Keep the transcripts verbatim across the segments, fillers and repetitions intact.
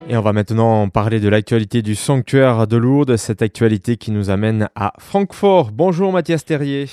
Et on va maintenant parler de l'actualité du sanctuaire de Lourdes, cette actualité qui nous amène à Francfort. Bonjour Mathias Terrier.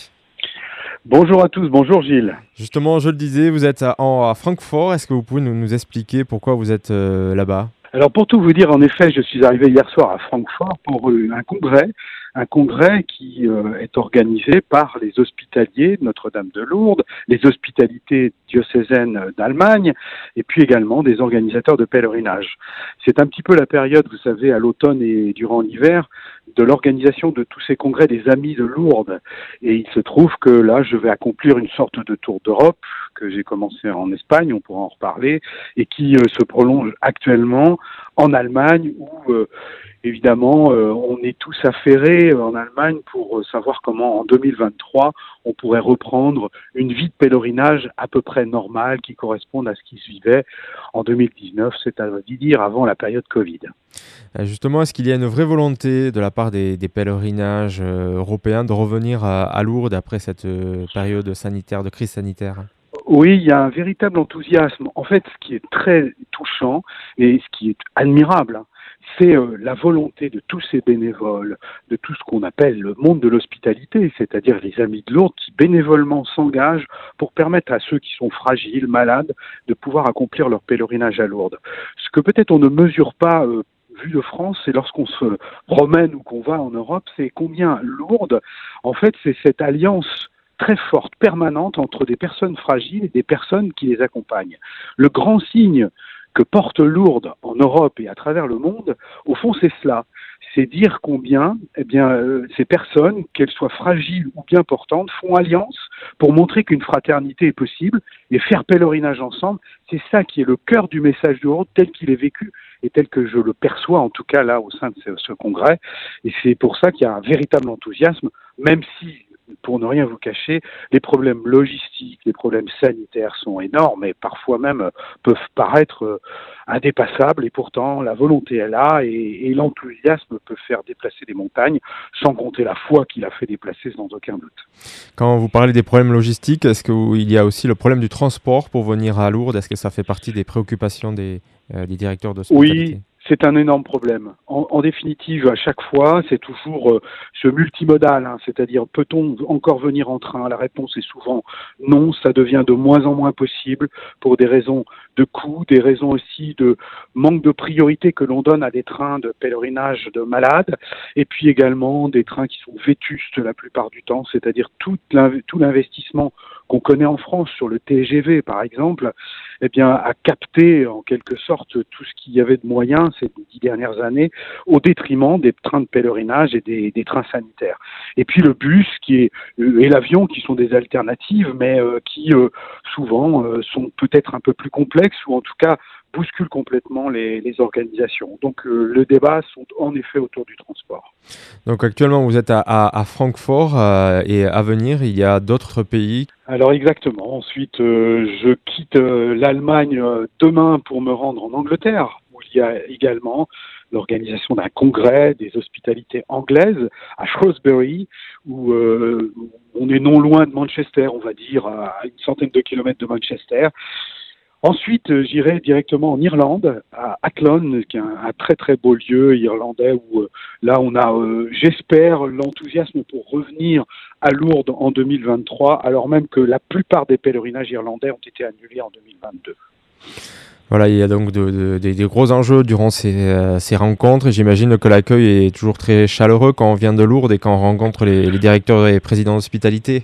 Bonjour à tous, bonjour Gilles. Justement, je le disais, vous êtes à, en- à Francfort. Est-ce que vous pouvez nous, nous expliquer pourquoi vous êtes euh, là-bas? Alors pour tout vous dire, en effet, je suis arrivé hier soir à Francfort pour euh, un congrès, un congrès qui euh, est organisé par les hospitaliers de Notre-Dame de Lourdes, les hospitalités diocésaines d'Allemagne, et puis également des organisateurs de pèlerinage. C'est un petit peu la période, vous savez, à l'automne et durant l'hiver, de l'organisation de tous ces congrès des Amis de Lourdes. Et il se trouve que là, je vais accomplir une sorte de tour d'Europe que j'ai commencé en Espagne, on pourra en reparler, et qui euh, se prolonge actuellement en Allemagne où euh, évidemment euh, on est tous affairés euh, en Allemagne pour euh, savoir comment en deux mille vingt-trois on pourrait reprendre une vie de pèlerinage à peu près normale qui corresponde à ce qui se vivait en deux mille dix-neuf, c'est-à-dire avant la période Covid. Euh, Justement, est-ce qu'il y a une vraie volonté de la part des, des pèlerinages euh, européens de revenir à, à Lourdes après cette euh, période sanitaire, de crise sanitaire? Oui, il y a un véritable enthousiasme. En fait, ce qui est très touchant et ce qui est admirable, hein, c'est euh, la volonté de tous ces bénévoles, de tout ce qu'on appelle le monde de l'hospitalité, c'est-à-dire les Amis de Lourdes qui bénévolement s'engagent pour permettre à ceux qui sont fragiles, malades, de pouvoir accomplir leur pèlerinage à Lourdes. Ce que peut-être on ne mesure pas euh, vu de France, c'est lorsqu'on se promène ou qu'on va en Europe, c'est combien Lourdes, en fait, c'est cette alliance très forte, permanente entre des personnes fragiles et des personnes qui les accompagnent. Le grand signe que porte Lourdes en Europe et à travers le monde, au fond, c'est cela. C'est dire combien eh bien, euh, ces personnes, qu'elles soient fragiles ou bien portantes, font alliance pour montrer qu'une fraternité est possible et faire pèlerinage ensemble. C'est ça qui est le cœur du message de Lourdes tel qu'il est vécu et tel que je le perçois en tout cas là au sein de ce, ce congrès. Et c'est pour ça qu'il y a un véritable enthousiasme, même si pour ne rien vous cacher, les problèmes logistiques, les problèmes sanitaires sont énormes et parfois même peuvent paraître indépassables et pourtant la volonté est là et, et l'enthousiasme peut faire déplacer des montagnes sans compter la foi qui l'a fait déplacer sans aucun doute. Quand vous parlez des problèmes logistiques, est-ce qu'il y a aussi le problème du transport pour venir à Lourdes? Est-ce que ça fait partie des préoccupations des, euh, des directeurs Oui, d'hospitalité? c'est un énorme problème. En, en définitive, à chaque fois, c'est toujours euh, ce multimodal, hein, c'est-à-dire peut-on encore venir en train? La réponse est souvent non, ça devient de moins en moins possible pour des raisons de coût, des raisons aussi de manque de priorité que l'on donne à des trains de pèlerinage de malades, et puis également des trains qui sont vétustes la plupart du temps, c'est-à-dire tout, l'inv- tout l'investissement qu'on connaît en France sur le T G V par exemple, eh bien, a capté en quelque sorte tout ce qu'il y avait de moyens ces dix dernières années au détriment des trains de pèlerinage et des, des trains sanitaires. Et puis le bus qui est, euh, et l'avion qui sont des alternatives, mais euh, qui euh, souvent euh, sont peut-être un peu plus complexes ou en tout cas bousculent complètement les, les organisations. Donc euh, le débat sont en effet autour du transport. Donc actuellement, vous êtes à, à, à Francfort euh, et à venir, il y a d'autres pays. Alors exactement. Ensuite, euh, je quitte euh, l'Allemagne euh, demain pour me rendre en Angleterre, où il y a également l'organisation d'un congrès des hospitalités anglaises à Shrewsbury, où euh, on est non loin de Manchester, on va dire à une centaine de kilomètres de Manchester. Ensuite, euh, j'irai directement en Irlande, à Athlone, qui est un, un très très beau lieu irlandais où euh, là on a, euh, j'espère, l'enthousiasme pour revenir à Lourdes en deux mille vingt-trois, alors même que la plupart des pèlerinages irlandais ont été annulés en deux mille vingt-deux. Voilà, il y a donc de, de- des, des gros enjeux durant ces, euh, ces rencontres et j'imagine que l'accueil est toujours très chaleureux quand on vient de Lourdes et quand on rencontre les, les directeurs et présidents d'hospitalité.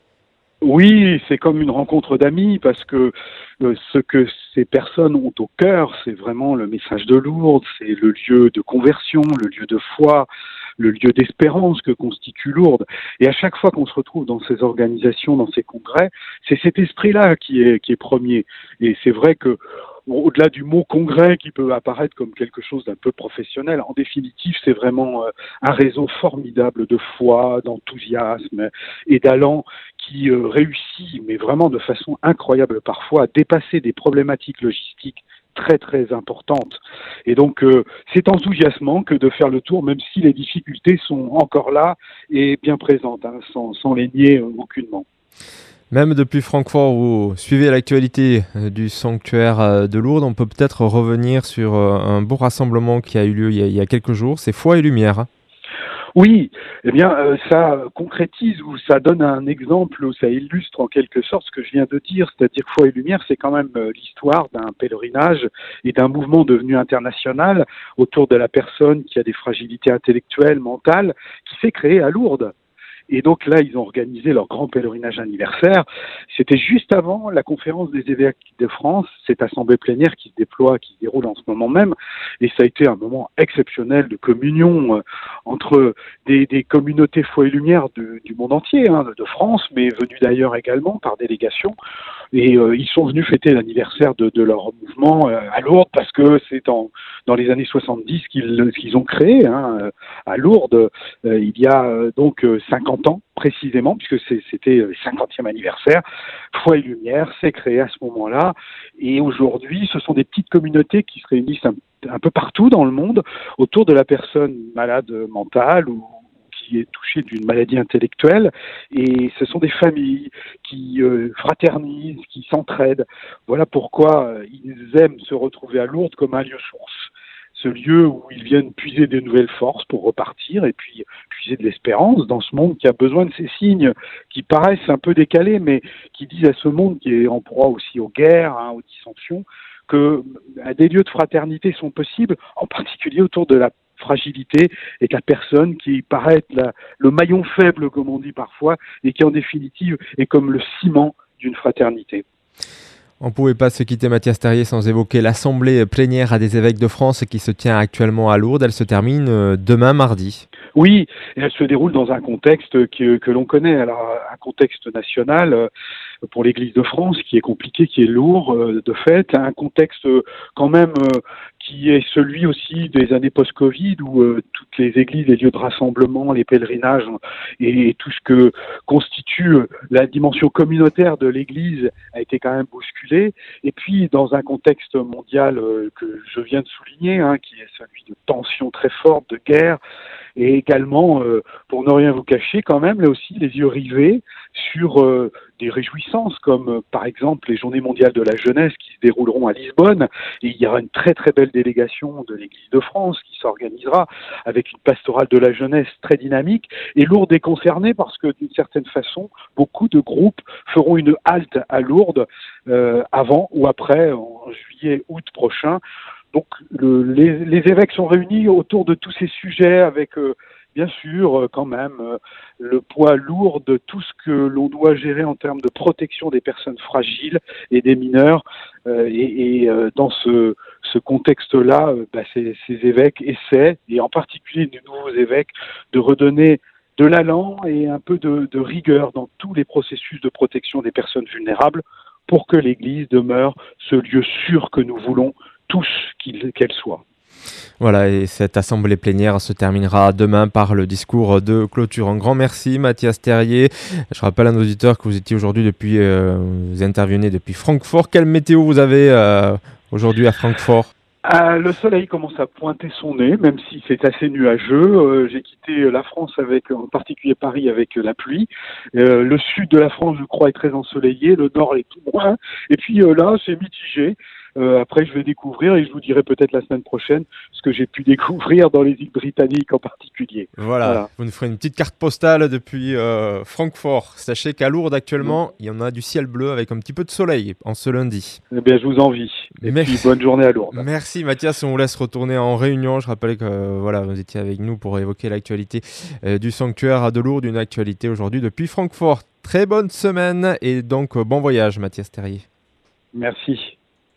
Oui, c'est comme une rencontre d'amis parce que euh, ce que ces personnes ont au cœur, c'est vraiment le message de Lourdes, c'est le lieu de conversion, le lieu de foi, le lieu d'espérance que constitue Lourdes. Et à chaque fois qu'on se retrouve dans ces organisations, dans ces congrès, c'est cet esprit-là qui est, qui est premier. Et c'est vrai que bon, au-delà du mot congrès qui peut apparaître comme quelque chose d'un peu professionnel, en définitive, c'est vraiment euh, un réseau formidable de foi, d'enthousiasme et d'allant qui euh, réussit, mais vraiment de façon incroyable parfois, à dépasser des problématiques logistiques très très importantes. Et donc euh, c'est enthousiasmant que de faire le tour, même si les difficultés sont encore là et bien présentes, hein, sans, sans les nier euh, aucunement. Même depuis Francfort, vous suivez l'actualité euh, du sanctuaire euh, de Lourdes. On peut peut-être revenir sur euh, un beau rassemblement qui a eu lieu il y a, il y a quelques jours. C'est Foi et Lumière. Hein. Oui, eh bien, euh, ça concrétise ou ça donne un exemple ou ça illustre en quelque sorte ce que je viens de dire, c'est-à-dire que Foi et Lumière, c'est quand même euh, l'histoire d'un pèlerinage et d'un mouvement devenu international autour de la personne qui a des fragilités intellectuelles, mentales, qui s'est créé à Lourdes. Et donc là, ils ont organisé leur grand pèlerinage anniversaire. C'était juste avant la conférence des évêques de France, cette assemblée plénière qui se déploie, qui se déroule en ce moment même. Et ça a été un moment exceptionnel de communion euh, entre des, des communautés Foi et Lumière de, du monde entier, hein, de France, mais venues d'ailleurs également par délégation. Et euh, ils sont venus fêter l'anniversaire de, de leur mouvement euh, à Lourdes parce que c'est en, dans les années soixante-dix qu'ils, qu'ils ont créé hein, à Lourdes. Euh, il y a euh, donc euh, cinquante ans précisément, puisque c'est, c'était le cinquantième anniversaire. Foi et Lumière s'est créé à ce moment-là. Et aujourd'hui, ce sont des petites communautés qui se réunissent un, un peu partout dans le monde autour de la personne malade mentale ou qui est touché d'une maladie intellectuelle, et ce sont des familles qui euh, fraternisent, qui s'entraident. Voilà pourquoi euh, ils aiment se retrouver à Lourdes comme un lieu source, ce lieu où ils viennent puiser des nouvelles forces pour repartir et puis puiser de l'espérance dans ce monde qui a besoin de ces signes qui paraissent un peu décalés, mais qui disent à ce monde qui est en proie aussi aux guerres, hein, aux dissensions, que des lieux de fraternité sont possibles, en particulier autour de la fragilité et de la personne qui paraît être la, le maillon faible, comme on dit parfois, et qui en définitive est comme le ciment d'une fraternité. On ne pouvait pas se quitter, Mathias Terrier, sans évoquer l'Assemblée plénière à des évêques de France qui se tient actuellement à Lourdes. Elle se termine demain mardi. Oui, et elle se déroule dans un contexte que, que l'on connaît, alors un contexte national pour l'Église de France qui est compliqué, qui est lourd de fait, un contexte quand même qui est celui aussi des années post-Covid où euh, toutes les églises, les lieux de rassemblement, les pèlerinages et, et tout ce que constitue la dimension communautaire de l'Église a été quand même bousculé. Et puis dans un contexte mondial euh, que je viens de souligner, hein, qui est celui de tensions très fortes, de guerre, et également, euh, pour ne rien vous cacher, quand même, là aussi, les yeux rivés sur euh, des réjouissances, comme euh, par exemple les Journées mondiales de la jeunesse qui se dérouleront à Lisbonne. Et il y aura une très très belle délégation de l'Église de France qui s'organisera avec une pastorale de la jeunesse très dynamique. Et Lourdes est concernée parce que d'une certaine façon, beaucoup de groupes feront une halte à Lourdes euh, avant ou après, en juillet, août prochain. Donc le, les, les évêques sont réunis autour de tous ces sujets avec euh, bien sûr euh, quand même euh, le poids lourd de tout ce que l'on doit gérer en termes de protection des personnes fragiles et des mineurs. Euh, et et euh, dans ce, ce contexte-là, euh, bah, ces, ces évêques essaient, et en particulier les nouveaux évêques, de redonner de l'allant et un peu de, de rigueur dans tous les processus de protection des personnes vulnérables pour que l'Église demeure ce lieu sûr que nous voulons tous qu'elle soit. Voilà, et cette assemblée plénière se terminera demain par le discours de clôture. Un grand merci, Mathias Terrier. Je rappelle à nos auditeurs que vous étiez aujourd'hui depuis, euh, vous intervenez depuis Francfort. Quelle météo vous avez euh, aujourd'hui à Francfort ? Euh, le soleil commence à pointer son nez, même si c'est assez nuageux. Euh, j'ai quitté la France avec, en particulier Paris, avec la pluie. Euh, le sud de la France, je crois, est très ensoleillé. Le nord est tout moins. Et puis euh, là, c'est mitigé. Euh, après, je vais découvrir et je vous dirai peut-être la semaine prochaine ce que j'ai pu découvrir dans les îles britanniques en particulier. Voilà, voilà. Vous nous ferez une petite carte postale depuis euh, Francfort. Sachez qu'à Lourdes, actuellement, il y en a du ciel bleu avec un petit peu de soleil en ce lundi. Eh bien, je vous envie. Et Merci. Puis, bonne journée à Lourdes. Merci Mathias, on vous laisse retourner en réunion. Je rappelle que euh, voilà, vous étiez avec nous pour évoquer l'actualité euh, du sanctuaire de Lourdes, une actualité aujourd'hui depuis Francfort. Très bonne semaine et donc euh, bon voyage Mathias Terrier. Merci.